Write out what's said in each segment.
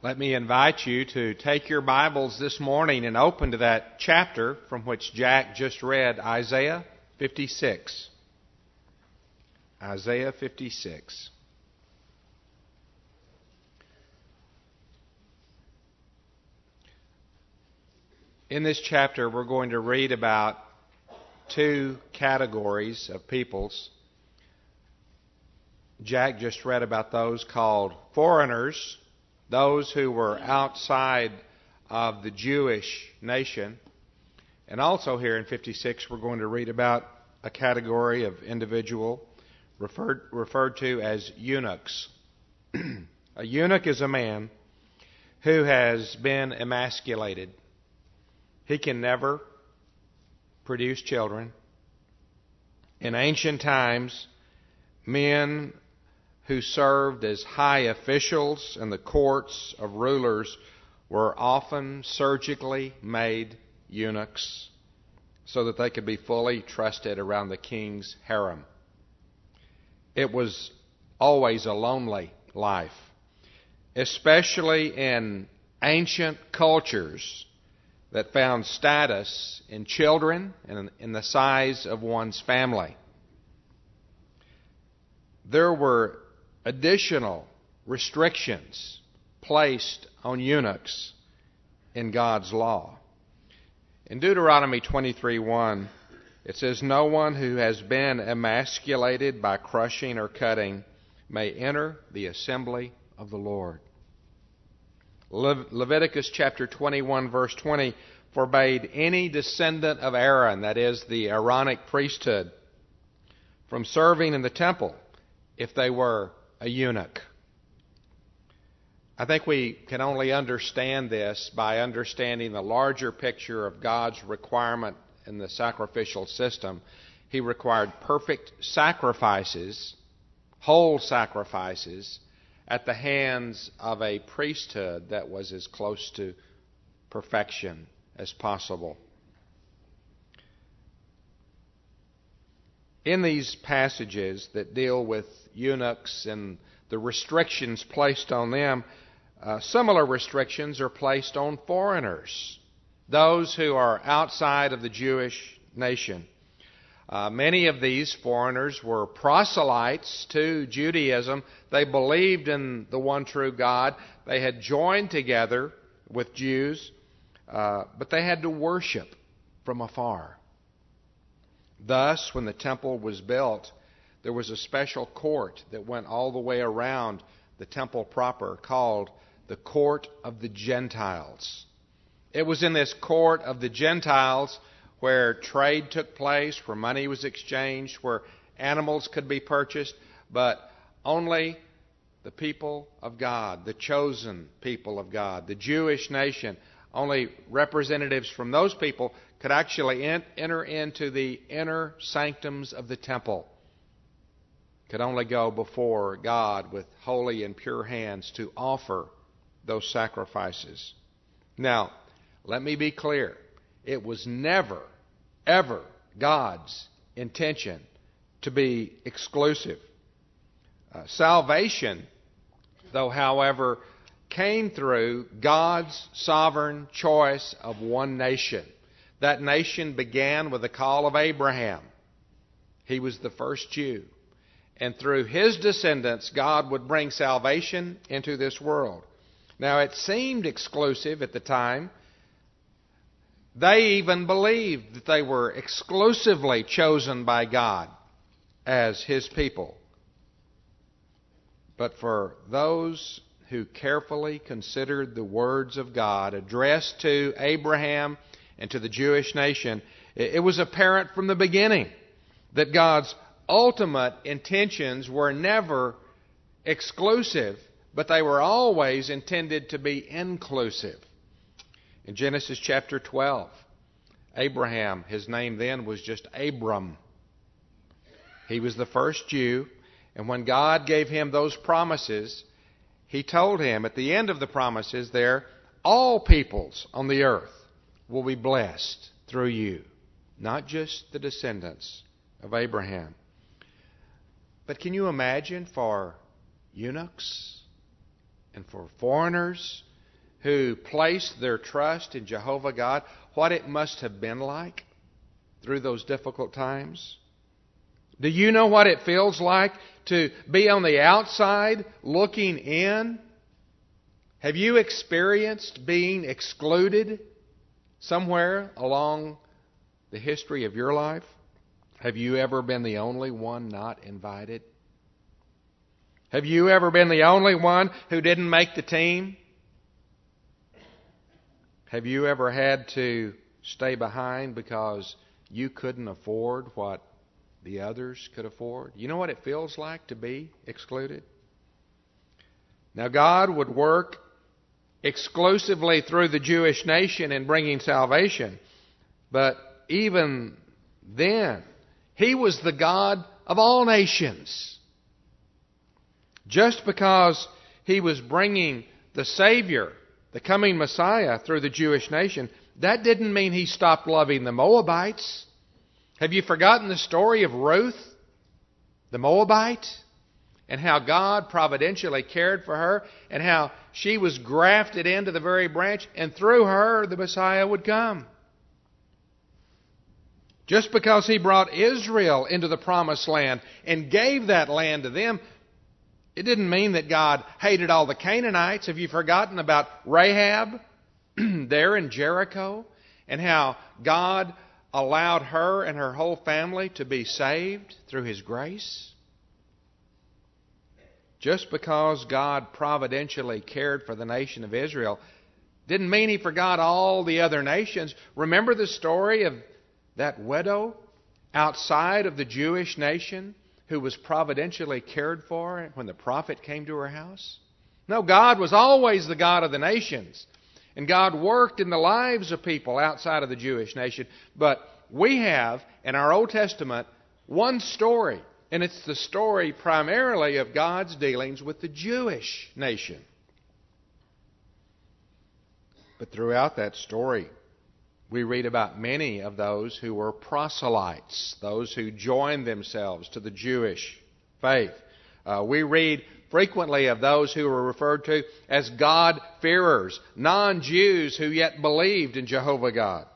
Let me invite you to take your Bibles this morning and open to that chapter from which Jack just read, Isaiah 56. Isaiah 56. In this chapter, we're going to read about two categories of peoples. Jack just read about those called foreigners, those who were outside of the Jewish nation. And also here in 56, we're going to read about a category of individual referred to as eunuchs. A eunuch is a man who has been emasculated. He can never produce children. In ancient times, men who served as high officials in the courts of rulers were often surgically made eunuchs so that they could be fully trusted around the king's harem. It was always a lonely life, especially in ancient cultures that found status in children and in the size of one's family. There were additional restrictions placed on eunuchs in God's law. In Deuteronomy 23:1, it says, "No one who has been emasculated by crushing or cutting may enter the assembly of the Lord." Leviticus chapter 21, verse 20, forbade any descendant of Aaron, that is, the Aaronic priesthood, from serving in the temple if they were a eunuch. I think we can only understand this by understanding the larger picture of God's requirement in the sacrificial system. He required perfect sacrifices, whole sacrifices, at the hands of a priesthood that was as close to perfection as possible. In these passages that deal with eunuchs and the restrictions placed on them, similar restrictions are placed on foreigners, those who are outside of the Jewish nation. Many of these foreigners were proselytes to Judaism. They believed in the one true God. They had joined together with Jews, but they had to worship from afar. Thus, when the temple was built, there was a special court that went all the way around the temple proper called the Court of the Gentiles. It was in this Court of the Gentiles where trade took place, where money was exchanged, where animals could be purchased, but only the people of God, the chosen people of God, the Jewish nation, only representatives from those people could actually enter into the inner sanctums of the temple, could only go before God with holy and pure hands to offer those sacrifices. Now, let me be clear. It was never, ever God's intention to be exclusive. Salvation, though, however, came through God's sovereign choice of one nation. That nation began with the call of Abraham. He was the first Jew. And through his descendants, God would bring salvation into this world. Now, it seemed exclusive at the time. They even believed that they were exclusively chosen by God as His people. But for those who carefully considered the words of God addressed to Abraham and to the Jewish nation, it was apparent from the beginning that God's ultimate intentions were never exclusive, but they were always intended to be inclusive. In Genesis chapter 12, Abraham, his name then was just Abram. He was the first Jew, and when God gave him those promises, He told him at the end of the promises there, all peoples on the earth will be blessed through you, not just the descendants of Abraham. But can you imagine for eunuchs and for foreigners who placed their trust in Jehovah God, what it must have been like through those difficult times? Do you know what it feels like to be on the outside looking in? Have you experienced being excluded somewhere along the history of your life? Have you ever been the only one not invited? Have you ever been the only one who didn't make the team? Have you ever had to stay behind because you couldn't afford what the others could afford? You know what it feels like to be excluded? Now, God would work exclusively through the Jewish nation in bringing salvation, but even then, He was the God of all nations. Just because He was bringing the Savior, the coming Messiah, through the Jewish nation, that didn't mean He stopped loving the Moabites. Have you forgotten the story of Ruth, the Moabite, and how God providentially cared for her, and how she was grafted into the very branch, and through her the Messiah would come? Just because He brought Israel into the promised land and gave that land to them, it didn't mean that God hated all the Canaanites. Have you forgotten about Rahab there in Jericho, and how God allowed her and her whole family to be saved through His grace? Just because God providentially cared for the nation of Israel didn't mean He forgot all the other nations. Remember the story of that widow outside of the Jewish nation who was providentially cared for when the prophet came to her house? No, God was always the God of the nations. And God worked in the lives of people outside of the Jewish nation. But we have, in our Old Testament, one story. And it's the story primarily of God's dealings with the Jewish nation. But throughout that story, we read about many of those who were proselytes, those who joined themselves to the Jewish faith. We read frequently of those who were referred to as God-fearers, non-Jews who yet believed in Jehovah God.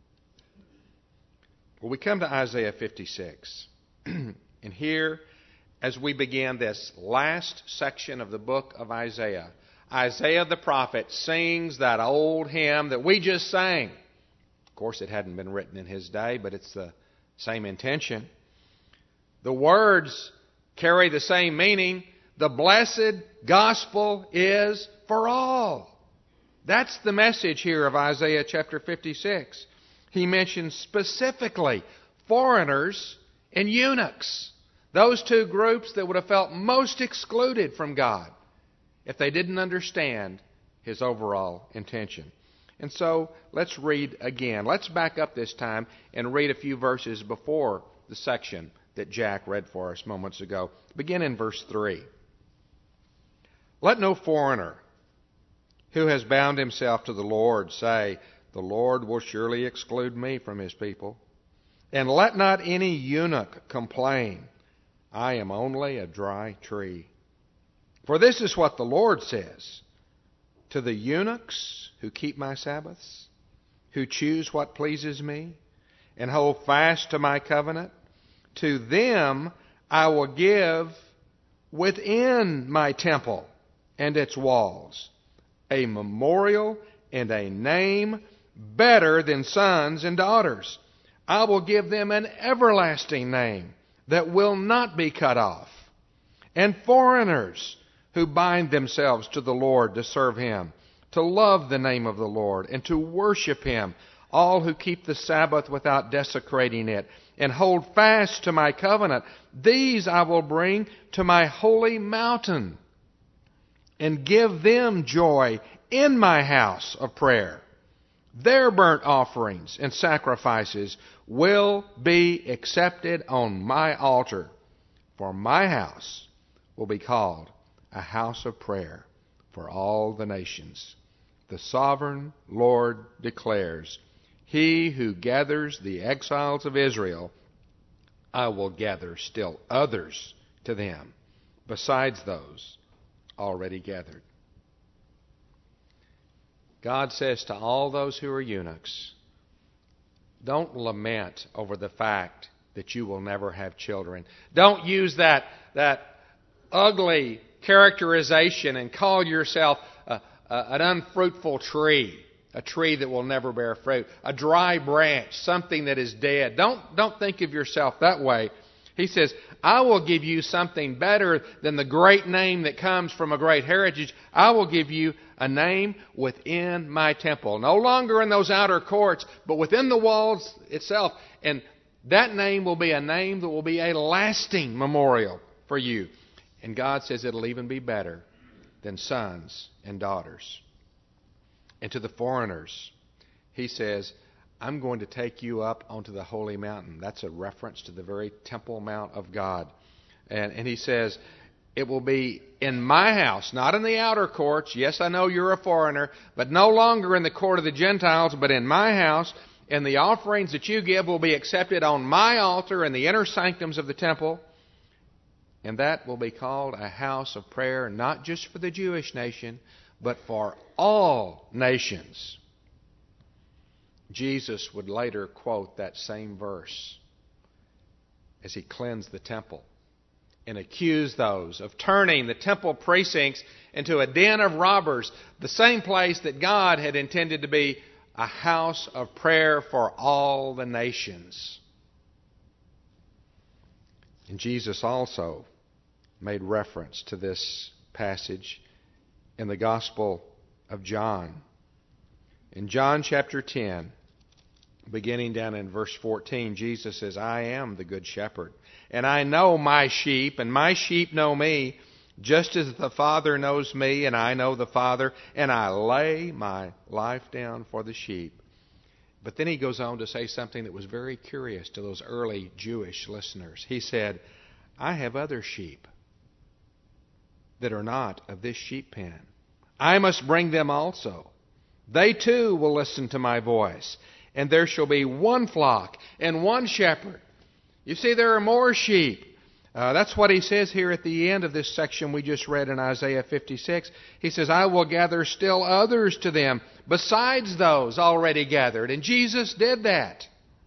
Well, we come to Isaiah 56. And here, as we begin this last section of the book of Isaiah, Isaiah the prophet sings that old hymn that we just sang. Of course, it hadn't been written in his day, but it's the same intention. The words carry the same meaning. The blessed gospel is for all. That's the message here of Isaiah chapter 56. He mentions specifically foreigners and eunuchs, those two groups that would have felt most excluded from God if they didn't understand His overall intention. And so let's read again. Let's back up this time and read a few verses before the section that Jack read for us moments ago. Begin in verse 3. Let no foreigner who has bound himself to the Lord say, the Lord will surely exclude me from His people. And let not any eunuch complain, I am only a dry tree. For this is what the Lord says, to the eunuchs who keep my Sabbaths, who choose what pleases me, and hold fast to my covenant, to them I will give within my temple and its walls a memorial and a name better than sons and daughters. I will give them an everlasting name that will not be cut off. And foreigners who bind themselves to the Lord to serve Him, to love the name of the Lord, and to worship Him, all who keep the Sabbath without desecrating it, and hold fast to my covenant, these I will bring to my holy mountain, and give them joy in my house of prayer. Their burnt offerings and sacrifices will be accepted on my altar, for my house will be called a house of prayer for all the nations. The sovereign Lord declares, He who gathers the exiles of Israel, I will gather still others to them, besides those already gathered. God says to all those who are eunuchs, don't lament over the fact that you will never have children. Don't use that ugly characterization and call yourself an unfruitful tree, a tree that will never bear fruit, a dry branch, something that is dead. Don't think of yourself that way. He says, I will give you something better than the great name that comes from a great heritage. I will give you a name within my temple. No longer in those outer courts, but within the walls itself. And that name will be a name that will be a lasting memorial for you. And God says it'll even be better than sons and daughters. And to the foreigners, He says, I'm going to take you up onto the holy mountain. That's a reference to the very temple mount of God. And He says, it will be in my house, not in the outer courts. Yes, I know you're a foreigner, but no longer in the court of the Gentiles, but in my house. And the offerings that you give will be accepted on my altar in the inner sanctums of the temple. And that will be called a house of prayer, not just for the Jewish nation, but for all nations. Jesus would later quote that same verse as He cleansed the temple and accused those of turning the temple precincts into a den of robbers, the same place that God had intended to be a house of prayer for all the nations. And Jesus also made reference to this passage in the Gospel of John. In John chapter 10, beginning down in verse 14, Jesus says, I am the good shepherd, and I know my sheep, and my sheep know me, just as the Father knows me, and I know the Father, and I lay my life down for the sheep. But then He goes on to say something that was very curious to those early Jewish listeners. He said, I have other sheep that are not of this sheep pen. I must bring them also. They too will listen to my voice, and there shall be one flock and one shepherd. You see, there are more sheep. That's what He says here at the end of this section we just read in Isaiah 56. He says, I will gather still others to them, besides those already gathered. And Jesus did that.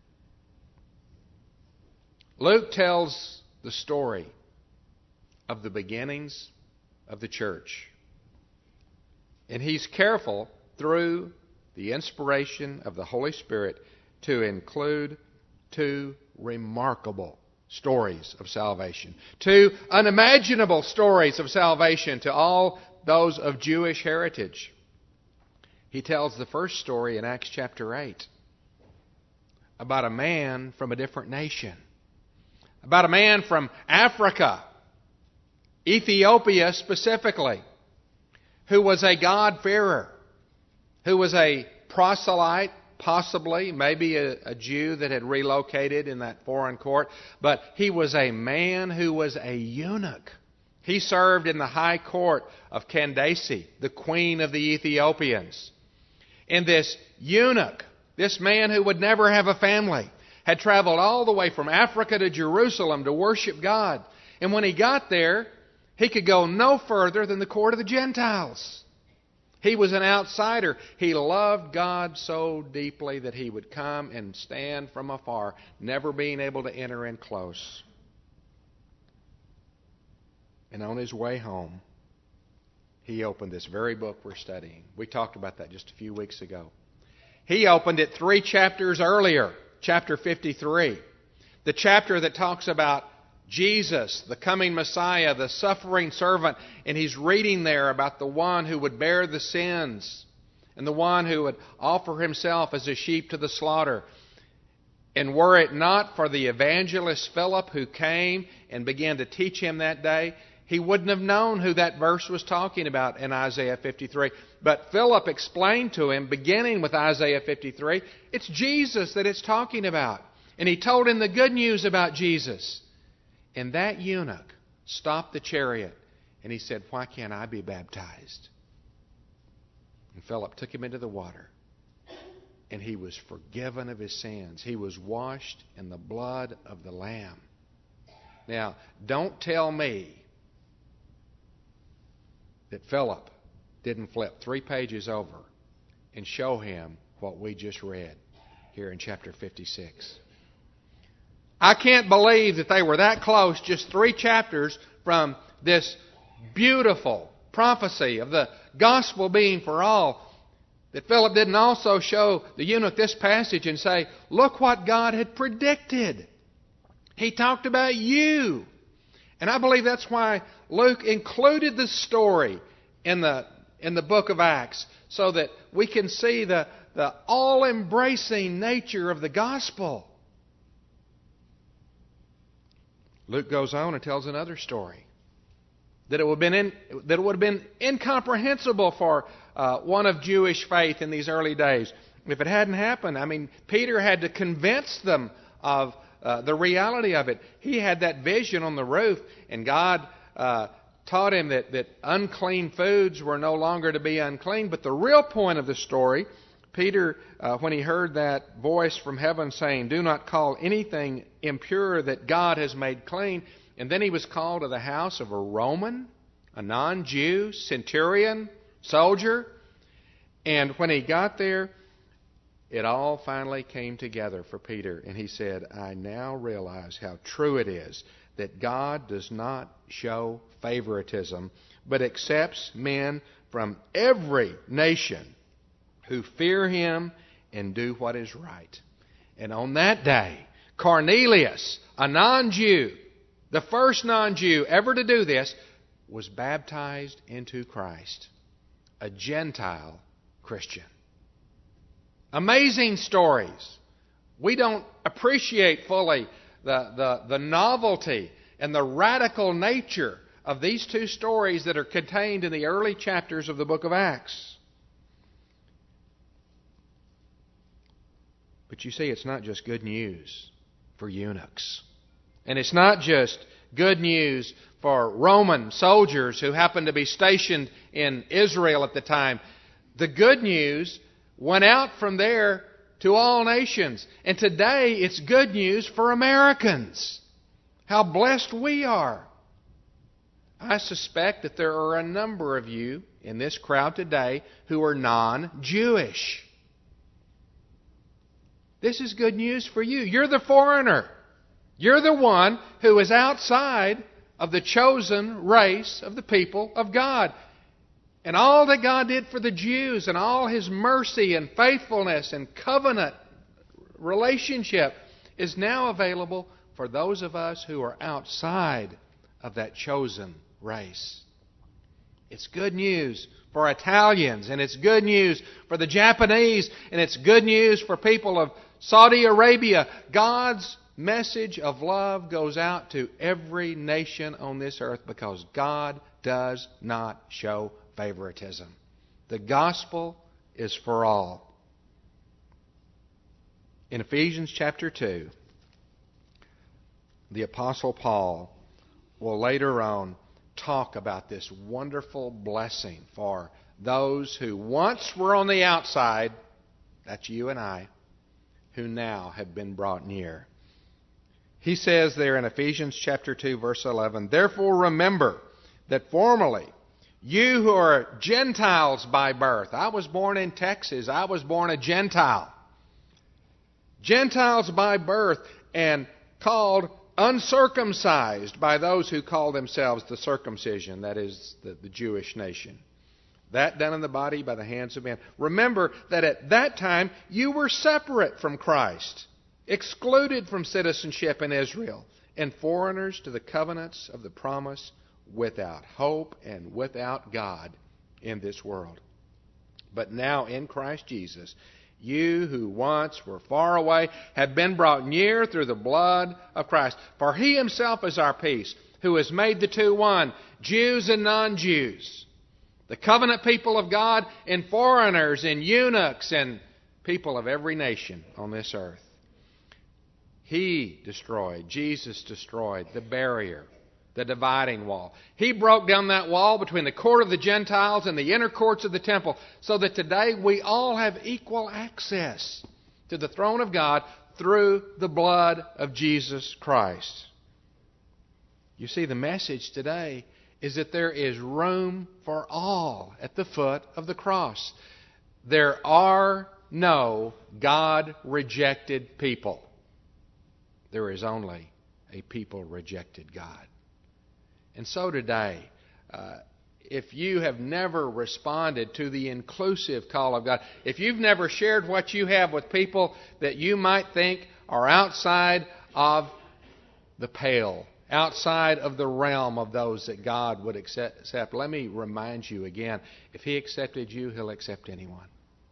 Luke tells the story of the beginnings of the church. And he's careful, through the inspiration of the Holy Spirit, to include two remarkable stories of salvation. Two unimaginable stories of salvation to all those of Jewish heritage. He tells the first story in Acts chapter 8 about a man from a different nation. About a man from Africa, Ethiopia specifically, who was a God-fearer, who was a proselyte, possibly, maybe a Jew that had relocated in that foreign court, but he was a man who was a eunuch. He served in the high court of Candace, the queen of the Ethiopians. And this eunuch, this man who would never have a family, had traveled all the way from Africa to Jerusalem to worship God. And when he got there, he could go no further than the court of the Gentiles. He was an outsider. He loved God so deeply that he would come and stand from afar, never being able to enter in close. And on his way home, he opened this very book we're studying. We talked about that just a few weeks ago. He opened it 3 chapters earlier, chapter 53. The chapter that talks about Jesus, the coming Messiah, the suffering servant, and he's reading there about the one who would bear the sins and the one who would offer himself as a sheep to the slaughter. And were it not for the evangelist Philip who came and began to teach him that day, he wouldn't have known who that verse was talking about in Isaiah 53. But Philip explained to him, beginning with Isaiah 53, it's Jesus that it's talking about. And he told him the good news about Jesus. And that eunuch stopped the chariot and he said, why can't I be baptized? And Philip took him into the water. And he was forgiven of his sins. He was washed in the blood of the Lamb. Now, don't tell me that Philip didn't flip 3 pages over and show him what we just read here in chapter 56. I can't believe that they were that close, just 3 chapters from this beautiful prophecy of the gospel being for all, that Philip didn't also show the eunuch this passage and say, look what God had predicted. He talked about you. And I believe that's why Luke included the story in the book of Acts, so that we can see the all-embracing nature of the gospel. Luke goes on and tells another story. That it would have been incomprehensible for one of Jewish faith in these early days if it hadn't happened. I mean, Peter had to convince them of the reality of it. He had that vision on the roof, and God taught him that unclean foods were no longer to be unclean. But the real point of the story, Peter, when he heard that voice from heaven saying, do not call anything impure that God has made clean, and then he was called to the house of a Roman, a non-Jew, centurion, soldier. And when he got there, it all finally came together for Peter. And he said, I now realize how true it is that God does not show favoritism, but accepts men from every nation who fear him and do what is right. And on that day, Cornelius, a non-Jew, the first non-Jew ever to do this, was baptized into Christ, a Gentile Christian. Amazing stories. We don't appreciate fully the novelty and the radical nature of these 2 stories that are contained in the early chapters of the book of Acts. But you see, it's not just good news for eunuchs. And it's not just good news for Roman soldiers who happened to be stationed in Israel at the time. The good news went out from there to all nations. And today it's good news for Americans. How blessed we are. I suspect that there are a number of you in this crowd today who are non-Jewish. This is good news for you. You're the foreigner. You're the one who is outside of the chosen race of the people of God. And all that God did for the Jews and all His mercy and faithfulness and covenant relationship is now available for those of us who are outside of that chosen race. It's good news for Italians, and it's good news for the Japanese, and it's good news for people of Saudi Arabia. God's message of love goes out to every nation on this earth because God does not show favoritism. The gospel is for all. In Ephesians chapter 2, the Apostle Paul will later on talk about this wonderful blessing for those who once were on the outside, that's you and I, who now have been brought near. He says there in Ephesians chapter 2, verse 11, therefore remember that formerly you who are Gentiles by birth. I was born in Texas. I was born a Gentile. Gentiles by birth and called uncircumcised by those who call themselves the circumcision, that is the Jewish nation. That done in the body by the hands of men. Remember that at that time you were separate from Christ, excluded from citizenship in Israel, and foreigners to the covenants of the promise, without hope and without God in this world. But now in Christ Jesus, you who once were far away have been brought near through the blood of Christ. For He Himself is our peace, who has made the two one, Jews and non-Jews, the covenant people of God and foreigners and eunuchs and people of every nation on this earth. Jesus destroyed the barrier, the dividing wall. He broke down that wall between the court of the Gentiles and the inner courts of the temple, so that today we all have equal access to the throne of God through the blood of Jesus Christ. You see, the message today is that there is room for all at the foot of the cross. There are no God-rejected people. There is only a people-rejected God. And so today, if you have never responded to the inclusive call of God, if you've never shared what you have with people that you might think are outside of the pale, outside of the realm of those that God would accept, let me remind you again, if He accepted you, He'll accept anyone.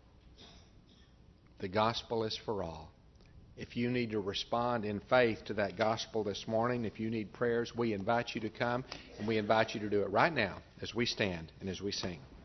The gospel is for all. If you need to respond in faith to that gospel this morning, if you need prayers, we invite you to come, and we invite you to do it right now as we stand and as we sing.